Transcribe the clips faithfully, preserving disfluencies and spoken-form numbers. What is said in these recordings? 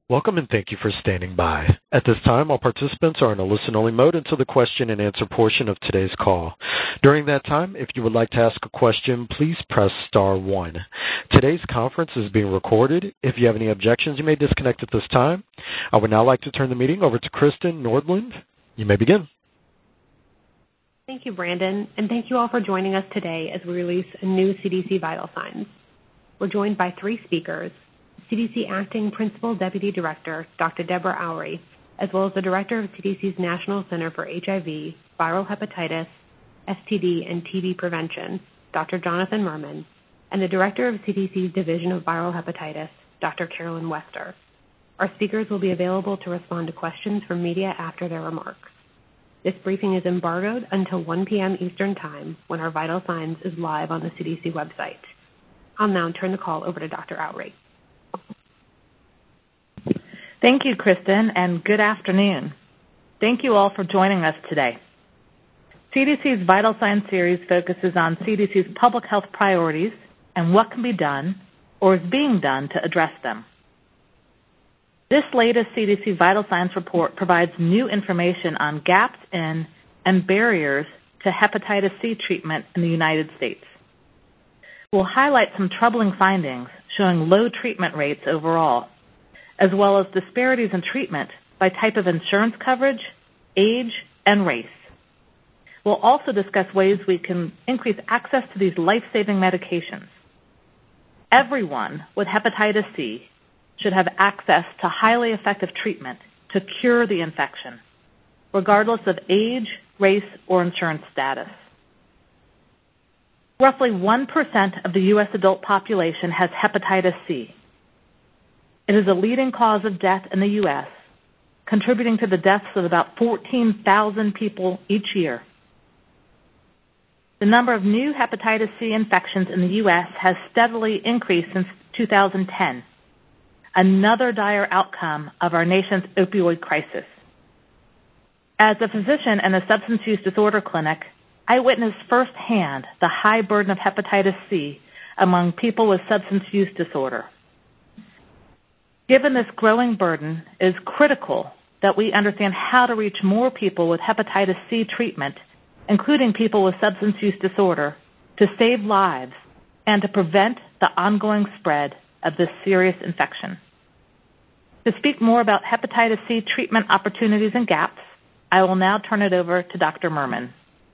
Welcome and thank you for standing by. At this time, all participants are in a listen-only mode until the question and answer portion of today's call. During that time, if you would like to ask a question, please press star one. Today's conference is being recorded. If you have any objections, you may disconnect at this time. I would now like to turn the meeting over to Kristen Nordlund. You may begin. Thank you, Brandon, and thank you all for joining us today as we release a new C D C Vital Signs. We're joined by three speakers: C D C Acting Principal Deputy Director, Doctor Deborah Oury, as well as the Director of C D C's National Center for H I V, Viral Hepatitis, S T D, and T B Prevention, Doctor Jonathan Mermin, and the Director of C D C's Division of Viral Hepatitis, Doctor Carolyn Wester. Our speakers will be available to respond to questions from media after their remarks. This briefing is embargoed until one p.m. Eastern Time, when our Vital Signs is live on the C D C website. I'll now turn the call over to Doctor Oury. Thank you, Kristen, and good afternoon. Thank you all for joining us today. C D C's Vital Signs series focuses on C D C's public health priorities and what can be done or is being done to address them. This latest C D C Vital Signs report provides new information on gaps in and barriers to hepatitis C treatment in the United States. We'll highlight some troubling findings showing low treatment rates overall, as well as disparities in treatment by type of insurance coverage, age, and race. We'll also discuss ways we can increase access to these life-saving medications. Everyone with hepatitis C should have access to highly effective treatment to cure the infection, regardless of age, race, or insurance status. Roughly one percent of the U S adult population has hepatitis C. It is a leading cause of death in the U S, contributing to the deaths of about fourteen thousand people each year. The number of new hepatitis C infections in the U S has steadily increased since two thousand ten, another dire outcome of our nation's opioid crisis. As a physician in a substance use disorder clinic, I witnessed firsthand the high burden of hepatitis C among people with substance use disorder. Given this growing burden, it is critical that we understand how to reach more people with hepatitis C treatment, including people with substance use disorder, to save lives and to prevent the ongoing spread of this serious infection. To speak more about hepatitis C treatment opportunities and gaps, I will now turn it over to Doctor Mermin.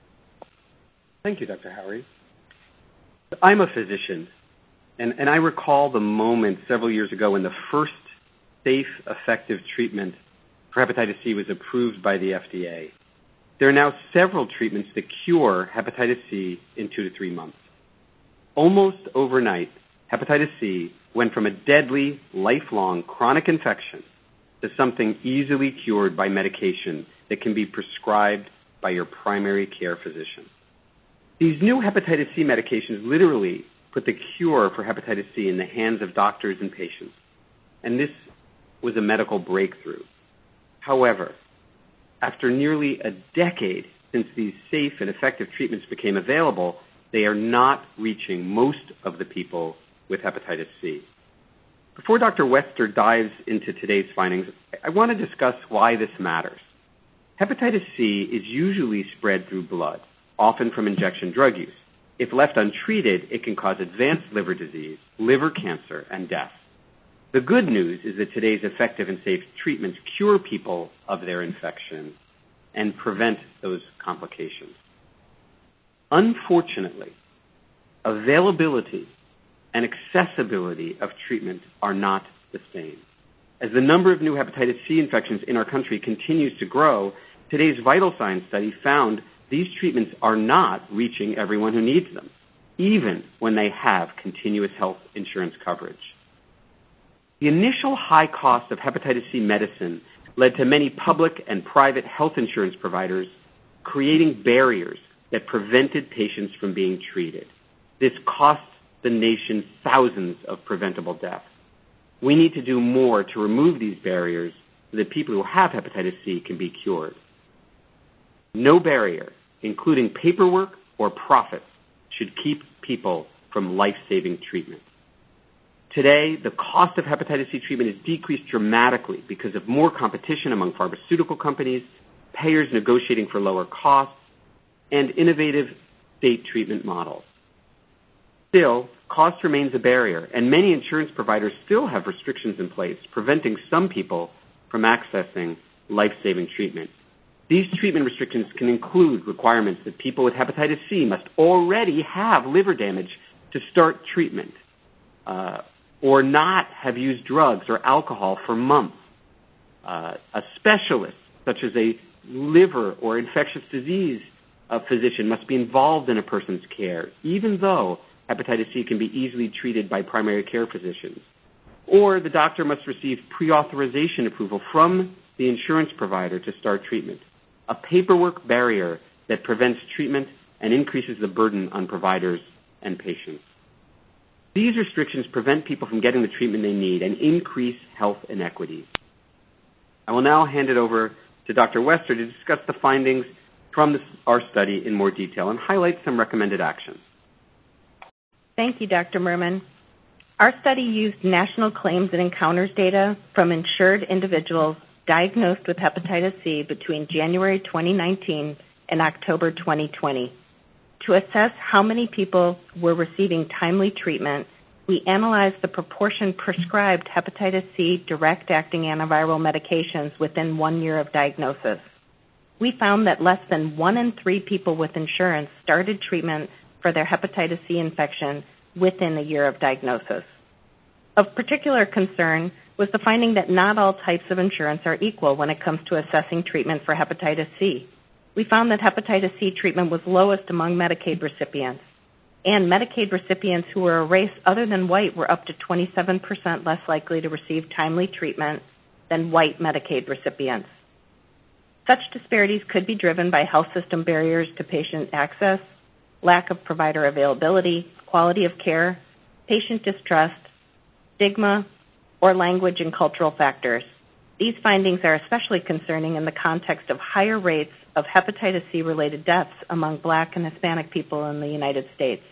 Thank you, Doctor Oury. I'm a physician, and, and I recall the moment several years ago when the first safe, effective treatment for hepatitis C was approved by the F D A. There are now several treatments that cure hepatitis C in two to three months. Almost overnight, hepatitis C went from a deadly, lifelong chronic infection to something easily cured by medication that can be prescribed by your primary care physician. These new hepatitis C medications literally put the cure for hepatitis C in the hands of doctors and patients, and this was a medical breakthrough. However, after nearly a decade since these safe and effective treatments became available, they are not reaching most of the people with hepatitis C. Before Doctor Wester dives into today's findings, I want to discuss why this matters. Hepatitis C is usually spread through blood, often from injection drug use. If left untreated, it can cause advanced liver disease, liver cancer, and death. The good news is that today's effective and safe treatments cure people of their infection and prevent those complications. Unfortunately, availability and accessibility of treatment are not the same. As the number of new hepatitis C infections in our country continues to grow, today's Vital Signs study found these treatments are not reaching everyone who needs them, even when they have continuous health insurance coverage. The initial high cost of hepatitis C medicine led to many public and private health insurance providers creating barriers that prevented patients from being treated. This cost the nation thousands of preventable deaths. We need to do more to remove these barriers so that people who have hepatitis C can be cured. No barrier, including paperwork or profits, should keep people from life-saving treatment. Today, the cost of hepatitis C treatment has decreased dramatically because of more competition among pharmaceutical companies, payers negotiating for lower costs, and innovative state treatment models. Still, cost remains a barrier, and many insurance providers still have restrictions in place preventing some people from accessing life-saving treatment. These treatment restrictions can include requirements that people with hepatitis C must already have liver damage to start treatment, uh, or not have used drugs or alcohol for months. Uh, a specialist, such as a liver or infectious disease uh, physician, must be involved in a person's care, even though hepatitis C can be easily treated by primary care physicians. Or the doctor must receive pre-authorization approval from the insurance provider to start treatment, a paperwork barrier that prevents treatment and increases the burden on providers and patients. These restrictions prevent people from getting the treatment they need and increase health inequities. I will now hand it over to Doctor Wester to discuss the findings from this, our study in more detail and highlight some recommended actions. Thank you, Doctor Merman. Our study used national claims and encounters data from insured individuals diagnosed with hepatitis C between January twenty nineteen and October twenty twenty. To assess how many people were receiving timely treatment, we analyzed the proportion prescribed hepatitis C direct-acting antiviral medications within one year of diagnosis. We found that less than one in three people with insurance started treatment for their hepatitis C infection within a year of diagnosis. Of particular concern was the finding that not all types of insurance are equal when it comes to assessing treatment for hepatitis C. We found that hepatitis C treatment was lowest among Medicaid recipients, and Medicaid recipients who were a race other than white were up to twenty-seven percent less likely to receive timely treatment than white Medicaid recipients. Such disparities could be driven by health system barriers to patient access, lack of provider availability, quality of care, patient distrust, stigma, or language and cultural factors. These findings are especially concerning in the context of higher rates of hepatitis C-related deaths among Black and Hispanic people in the United States.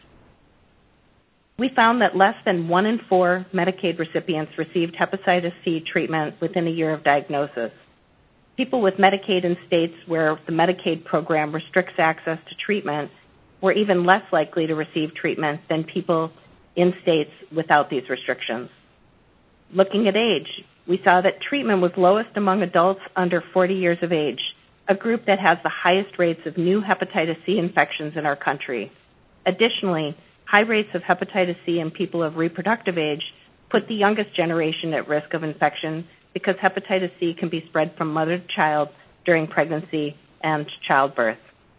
We found that less than one in four Medicaid recipients received hepatitis C treatment within a year of diagnosis. People with Medicaid in states where the Medicaid program restricts access to treatment were even less likely to receive treatment than people in states without these restrictions. Looking at age, we saw that treatment was lowest among adults under forty years of age, a group that has the highest rates of new hepatitis C infections in our country. Additionally, high rates of hepatitis C in people of reproductive age put the youngest generation at risk of infection because hepatitis C can be spread from mother to child during pregnancy and childbirth.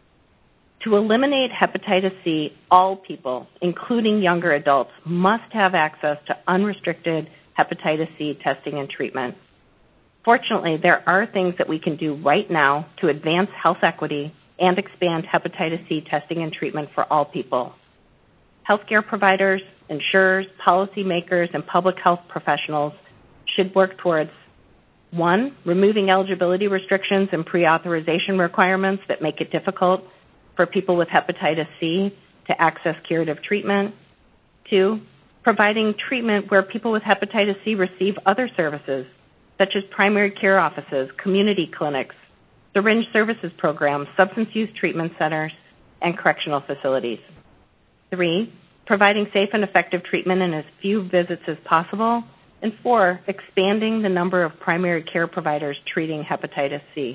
To eliminate hepatitis C, all people, including younger adults, must have access to unrestricted hepatitis C testing and treatment. Fortunately, there are things that we can do right now to advance health equity and expand hepatitis C testing and treatment for all people. Healthcare providers, insurers, policymakers, and public health professionals should work towards, one, removing eligibility restrictions and pre-authorization requirements that make it difficult for people with hepatitis C to access curative treatment. Two, providing treatment where people with hepatitis C receive other services, such as primary care offices, community clinics, syringe services programs, substance use treatment centers, and correctional facilities. Three, providing safe and effective treatment in as few visits as possible. And four, expanding the number of primary care providers treating hepatitis C.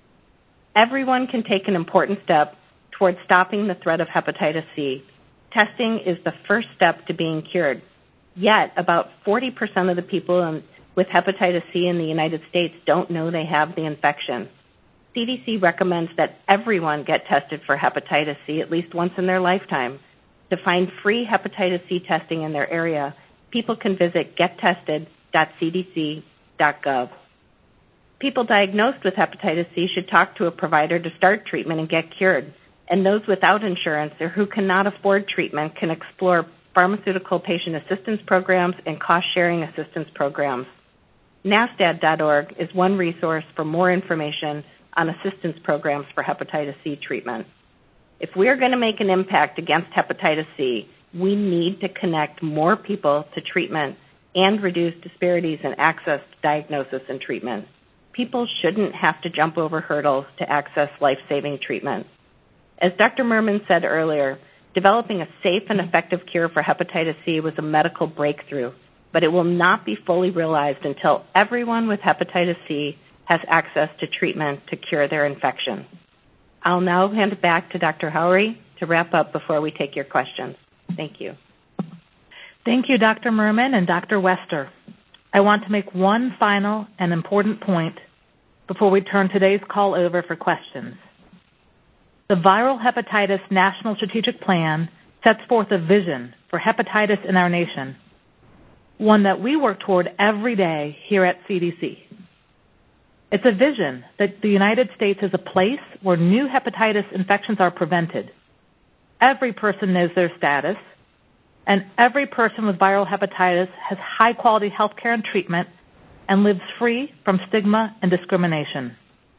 Everyone can take an important step towards stopping the threat of hepatitis C. Testing is the first step to being cured. Yet, about forty percent of the people in, with hepatitis C in the United States don't know they have the infection. C D C recommends that everyone get tested for hepatitis C at least once in their lifetime. To find free hepatitis C testing in their area, people can visit get tested dot c d c dot gov. People diagnosed with hepatitis C should talk to a provider to start treatment and get cured. And those without insurance or who cannot afford treatment can explore pharmaceutical patient assistance programs and cost-sharing assistance programs. NASTAD dot org is one resource for more information on assistance programs for hepatitis C treatment. If we are going to make an impact against hepatitis C, we need to connect more people to treatment and reduce disparities in access to diagnosis and treatment. People shouldn't have to jump over hurdles to access life-saving treatment. As Doctor Merman said earlier, developing a safe and effective cure for hepatitis C was a medical breakthrough, but it will not be fully realized until everyone with hepatitis C has access to treatment to cure their infection. I'll now hand it back to Doctor Howry to wrap up before we take your questions. Thank you. Thank you, Doctor Merman and Doctor Wester. I want to make one final and important point before we turn today's call over for questions. The Viral Hepatitis National Strategic Plan sets forth a vision for hepatitis in our nation, one that we work toward every day here at C D C. It's a vision that the United States is a place where new hepatitis infections are prevented. Every person knows their status, and every person with viral hepatitis has high-quality health care and treatment and lives free from stigma and discrimination.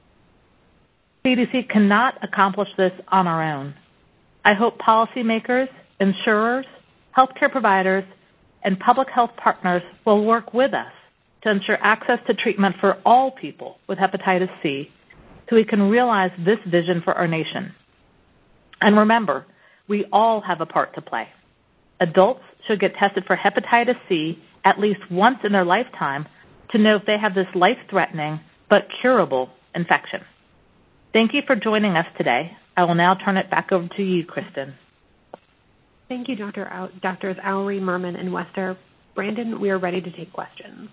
C D C cannot accomplish this on our own. I hope policymakers, insurers, healthcare providers, and public health partners will work with us to ensure access to treatment for all people with hepatitis C so we can realize this vision for our nation. And remember, we all have a part to play. Adults should get tested for hepatitis C at least once in their lifetime to know if they have this life-threatening but curable infection. Thank you for joining us today. I will now turn it back over to you, Kristen. Thank you, Doctor Ow- Doctors Howry, Merman, and Wester. Brandon, we are ready to take questions.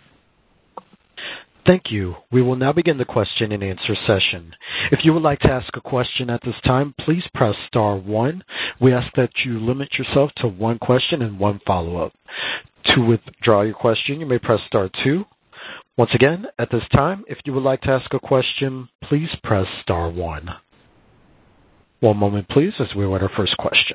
Thank you. We will now begin the question and answer session. If you would like to ask a question at this time, please press star one. We ask that you limit yourself to one question and one follow-up. To withdraw your question, you may press star two. Once again, at this time, if you would like to ask a question, please press star one. One moment, please, as we await our first question.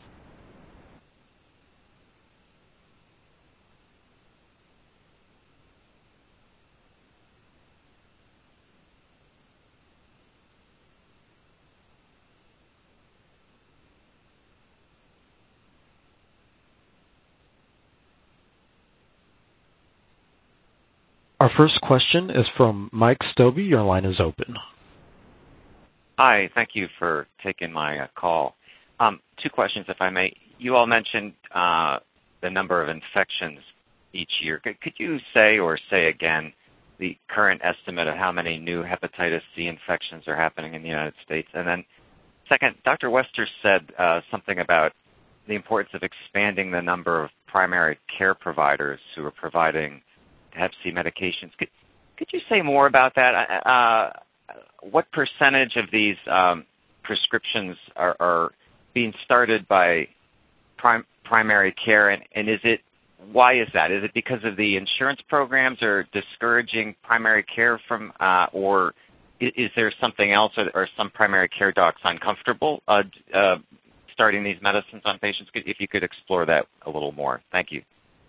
Our first question is from Mike Stobbe. Your line is open. Hi, thank you for taking my uh, call. Um, two questions, if I may. You all mentioned uh, the number of infections each year. Could, could you say or say again the current estimate of how many new hepatitis C infections are happening in the United States? And then second, Doctor Wester said uh, something about the importance of expanding the number of primary care providers who are providing hep C medications. Could, could you say more about that? Uh, what percentage of these um, prescriptions are, are being started by prim- primary care, and, and is it, why is that? Is it because of the insurance programs are discouraging primary care from, uh, or is, is there something else, or, or some primary care docs uncomfortable uh, uh, starting these medicines on patients? If you could explore that a little more. Thank you.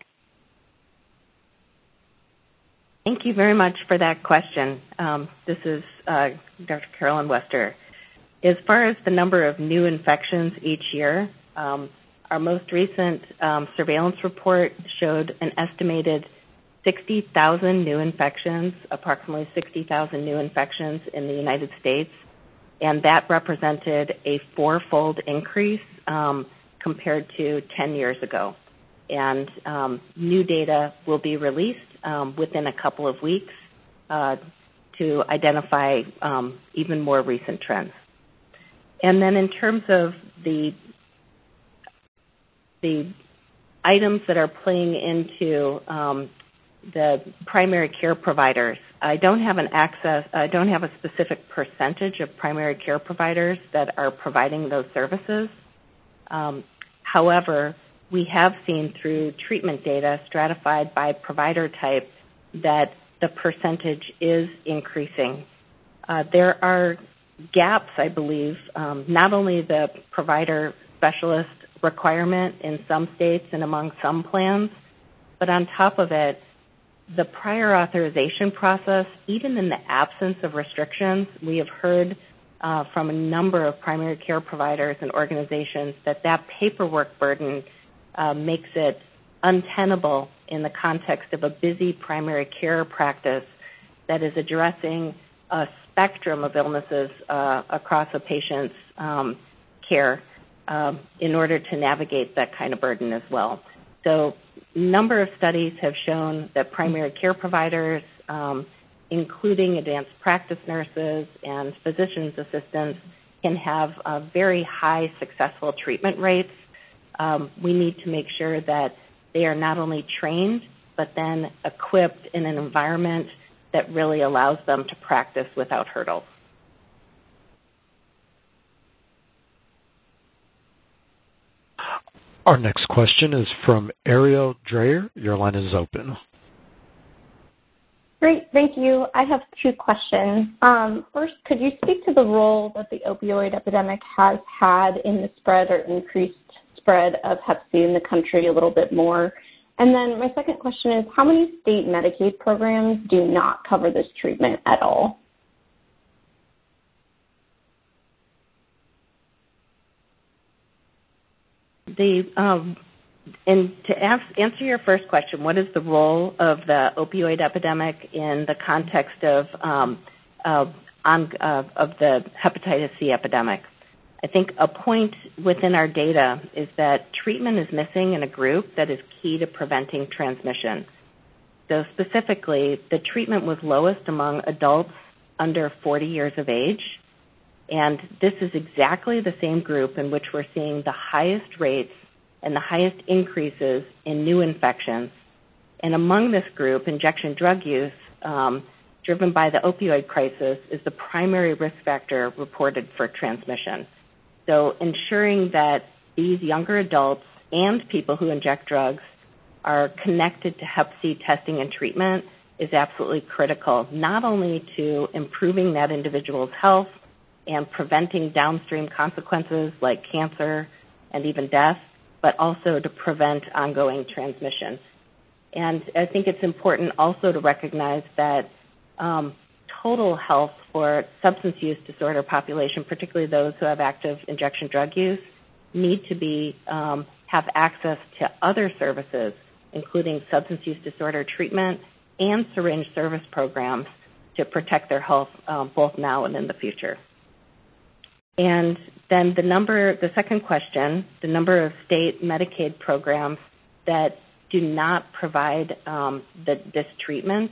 Thank you very much for that question. Um, this is uh, Doctor Carolyn Wester. As far as the number of new infections each year, um, our most recent um, surveillance report showed an estimated sixty thousand new infections, approximately sixty thousand new infections in the United States, and that represented a four-fold increase um, compared to ten years ago. And um, new data will be released um, within a couple of weeks uh, to identify um, even more recent trends. And then in terms of the the items that are playing into um, the primary care providers, I don't have an access, I don't have a specific percentage of primary care providers that are providing those services. Um, however, we have seen through treatment data stratified by provider type that the percentage is increasing. Uh, there are gaps, I believe, um, not only the provider specialist requirement in some states and among some plans, but on top of it, the prior authorization process, even in the absence of restrictions, we have heard uh, from a number of primary care providers and organizations that that paperwork burden Uh, makes it untenable in the context of a busy primary care practice that is addressing a spectrum of illnesses uh, across a patient's um, care um, in order to navigate that kind of burden as well. So a number of studies have shown that primary care providers, um, including advanced practice nurses and physician's assistants, can have uh, very high successful treatment rates. Um, we need to make sure that they are not only trained, but then equipped in an environment that really allows them to practice without hurdles. Our next question is from Ariel Dreyer. Your line is open. Great, thank you. I have two questions. Um, first, could you speak to the role that the opioid epidemic has had in the spread or increased spread of hep C in the country a little bit more? And then my second question is, how many state Medicaid programs do not cover this treatment at all? The um, and to ask, answer your first question, what is the role of the opioid epidemic in the context of um, uh, on, uh, of the hepatitis C epidemic? I think a point within our data is that treatment is missing in a group that is key to preventing transmission. So specifically, the treatment was lowest among adults under forty years of age, and this is exactly the same group in which we're seeing the highest rates and the highest increases in new infections. And among this group, injection drug use, um, driven by the opioid crisis, is the primary risk factor reported for transmission. So ensuring that these younger adults and people who inject drugs are connected to hep C testing and treatment is absolutely critical, not only to improving that individual's health and preventing downstream consequences like cancer and even death, but also to prevent ongoing transmission. And I think it's important also to recognize that um, total health for substance use disorder population, particularly those who have active injection drug use, need to be um, have access to other services, including substance use disorder treatment and syringe service programs to protect their health um, both now and in the future. And then the number, the second question, the number of state Medicaid programs that do not provide um, the, this treatment.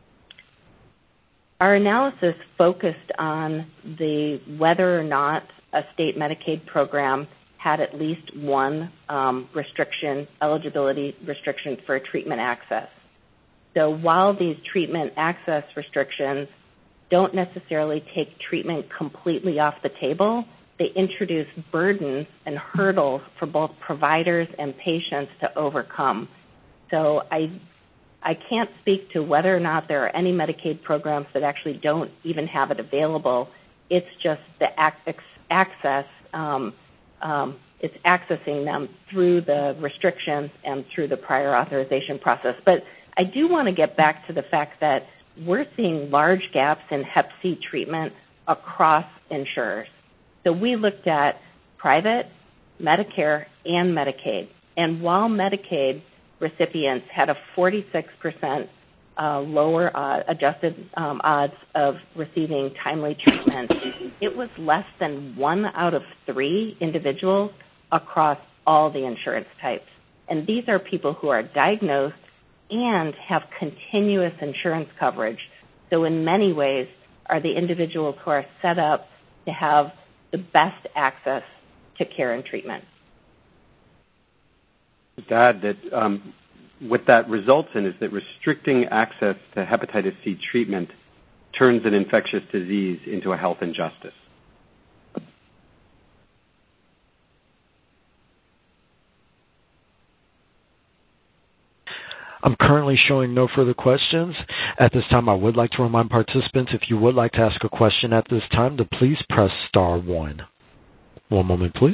Our analysis focused on the whether or not a state Medicaid program had at least one um, restriction, eligibility restriction for treatment access. So while these treatment access restrictions don't necessarily take treatment completely off the table, they introduce burdens and hurdles for both providers and patients to overcome. So I I can't speak to whether or not there are any Medicaid programs that actually don't even have it available. It's just the access, um, um, it's accessing them through the restrictions and through the prior authorization process. But I do want to get back to the fact that we're seeing large gaps in hep C treatment across insurers. So we looked at private, Medicare, and Medicaid. And while Medicaid recipients had a forty-six percent uh, lower uh, adjusted um, odds of receiving timely treatment, it was less than one out of three individuals across all the insurance types. And these are people who are diagnosed and have continuous insurance coverage. So in many ways are the individuals who are set up to have the best access to care and treatment. To add that um, what that results in is that restricting access to hepatitis C treatment turns an infectious disease into a health injustice. I'm currently showing no further questions. At this time, I would like to remind participants, if you would like to ask a question at this time, to please press star one. One moment, please.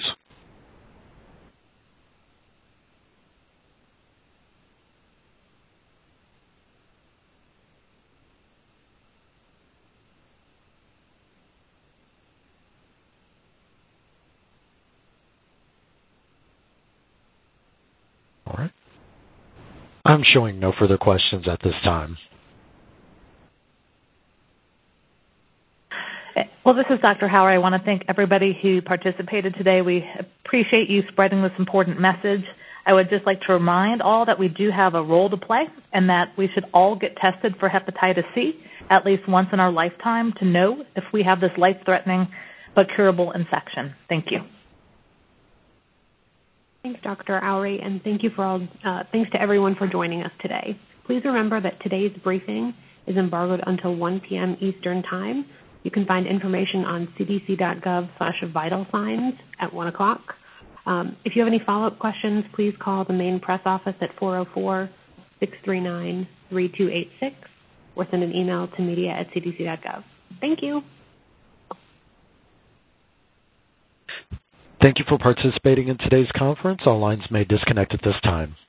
All right. I'm showing no further questions at this time. Well, this is Doctor Howard. I want to thank everybody who participated today. We appreciate you spreading this important message. I would just like to remind all that we do have a role to play and that we should all get tested for hepatitis C at least once in our lifetime to know if we have this life-threatening but curable infection. Thank you. Thanks, Doctor Oury, and thank you for all. Uh, thanks to everyone for joining us today. Please remember that today's briefing is embargoed until one p m Eastern Time. You can find information on c d c dot gov slash vital signs at one o'clock. Um, if you have any follow-up questions, please call the main press office at four oh four, six three nine, three two eight six or send an email to media at c d c dot gov. Thank you. Thank you for participating in today's conference. All lines may disconnect at this time.